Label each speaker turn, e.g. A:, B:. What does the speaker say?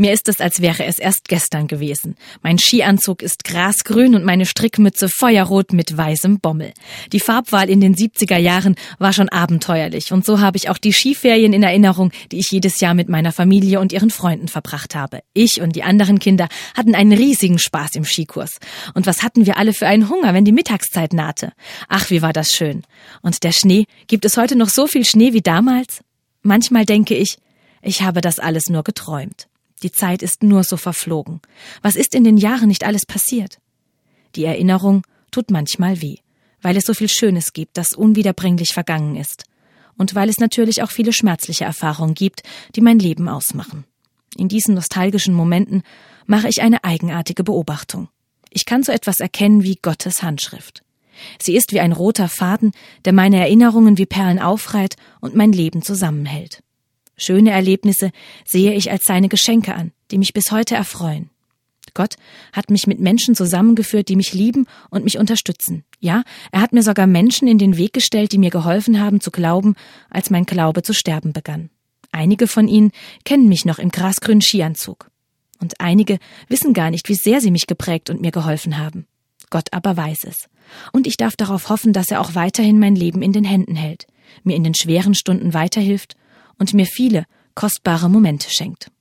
A: Mir ist es, als wäre es erst gestern gewesen. Mein Skianzug ist grasgrün und meine Strickmütze feuerrot mit weißem Bommel. Die Farbwahl in den 70er Jahren war schon abenteuerlich und so habe ich auch die Skiferien in Erinnerung, die ich jedes Jahr mit meiner Familie und ihren Freunden verbracht habe. Ich und die anderen Kinder hatten einen riesigen Spaß im Skikurs. Und was hatten wir alle für einen Hunger, wenn die Mittagszeit nahte? Ach, wie war das schön. Und der Schnee, gibt es heute noch so viel Schnee wie damals? Manchmal denke ich habe das alles nur geträumt. Die Zeit ist nur so verflogen. Was ist in den Jahren nicht alles passiert? Die Erinnerung tut manchmal weh, weil es so viel Schönes gibt, das unwiederbringlich vergangen ist. Und weil es natürlich auch viele schmerzliche Erfahrungen gibt, die mein Leben ausmachen. In diesen nostalgischen Momenten mache ich eine eigenartige Beobachtung. Ich kann so etwas erkennen wie Gottes Handschrift. Sie ist wie ein roter Faden, der meine Erinnerungen wie Perlen aufreiht und mein Leben zusammenhält. Schöne Erlebnisse sehe ich als seine Geschenke an, die mich bis heute erfreuen. Gott hat mich mit Menschen zusammengeführt, die mich lieben und mich unterstützen. Ja, er hat mir sogar Menschen in den Weg gestellt, die mir geholfen haben zu glauben, als mein Glaube zu sterben begann. Einige von ihnen kennen mich noch im grasgrünen Skianzug. Und einige wissen gar nicht, wie sehr sie mich geprägt und mir geholfen haben. Gott aber weiß es. Und ich darf darauf hoffen, dass er auch weiterhin mein Leben in den Händen hält, mir in den schweren Stunden weiterhilft und mir viele kostbare Momente schenkt.